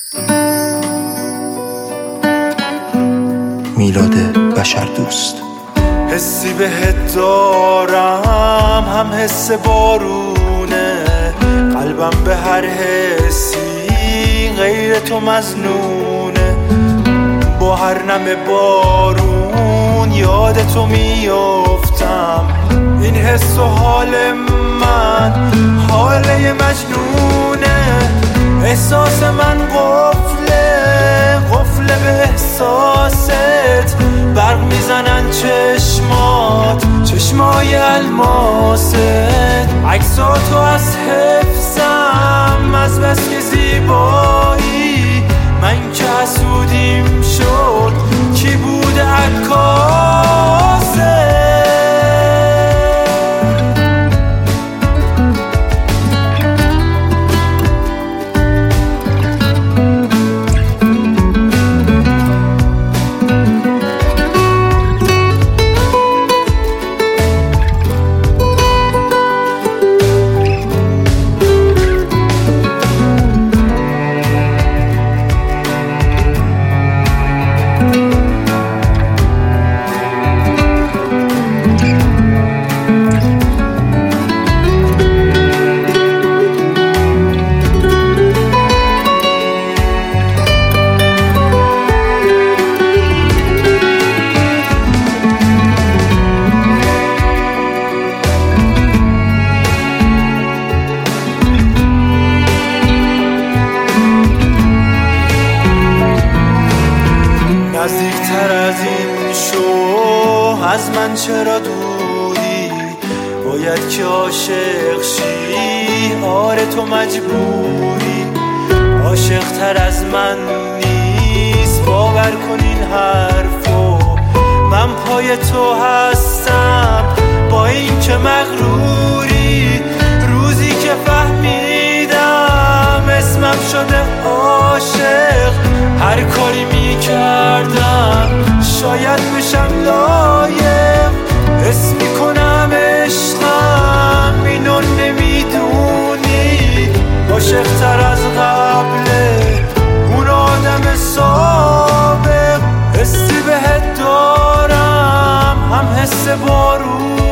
میلاد بشردوست. حسی بهت دارم هم حس بارونه، قلبم به هر حسی غیر تو مظنونه. با هر نم بارون یاد تو میافتم، این حس و حال من حاله مجنونه. احساس من قفله به احساست، برق میزنن چشمای الماست. عکساتو از حفظم از بس که زیبایی، من که حسودیم شد کی بوده عکاسه. نزدیکتر از این شو از من چرا دوری، باید که عاشق شی آره تو مجبوری. عاشقتر از من نیست باور کن این حرفو، من پای تو هستم با این که مغروری. روزی که فهمیدم اسمم شده عاشق، هر کاری میکردم شاید بشم لایق. حس میکنم عشقم اینو نمیدونی، عاشق‌تر از قبله اون آدم سابق. حسی بهت دارم هم حس بارون،